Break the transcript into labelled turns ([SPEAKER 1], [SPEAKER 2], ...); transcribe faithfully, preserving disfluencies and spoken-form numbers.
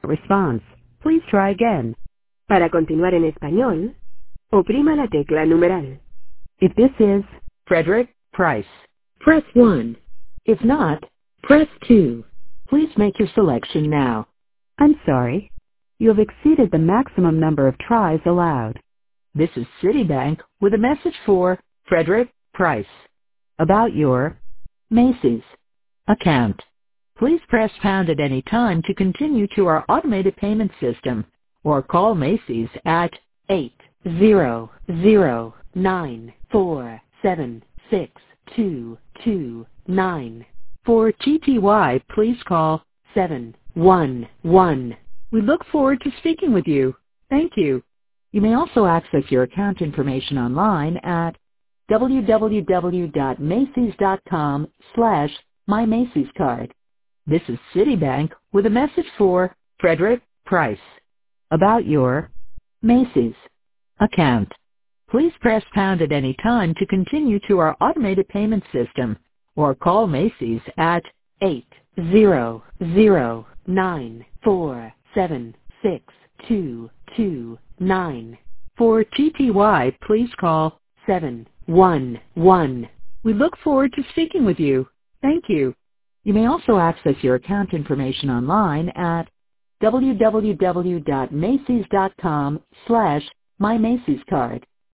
[SPEAKER 1] response. Please try again.
[SPEAKER 2] Para continuar en español, oprima la tecla numeral.
[SPEAKER 1] If this is Frederick Price,
[SPEAKER 2] Press one.
[SPEAKER 1] if not,
[SPEAKER 2] Press two.
[SPEAKER 1] please make your selection now. I'm sorry. You have exceeded the maximum number of tries allowed. This is Citibank with a message for Frederick Price about your Macy's account. Please press pound at any time to continue to our automated payment system or call Macy's at eight zero zero nine four seven six two two nine. For T T Y, please call seven one one. We look forward to speaking with you. Thank you. You may also access your account information online at w w w dot macys dot com slash my Macy's card. This is Citibank with a message for Frederick Price about your Macy's account. Please press pound at any time to continue to our automated payment system or call Macy's at eight zero zero nine four seven six two two nine. For T T Y, please call seven one one. We look forward to speaking with you. Thank you. You may also access your account information online at w w w dot macys dot com slash my Macy's card.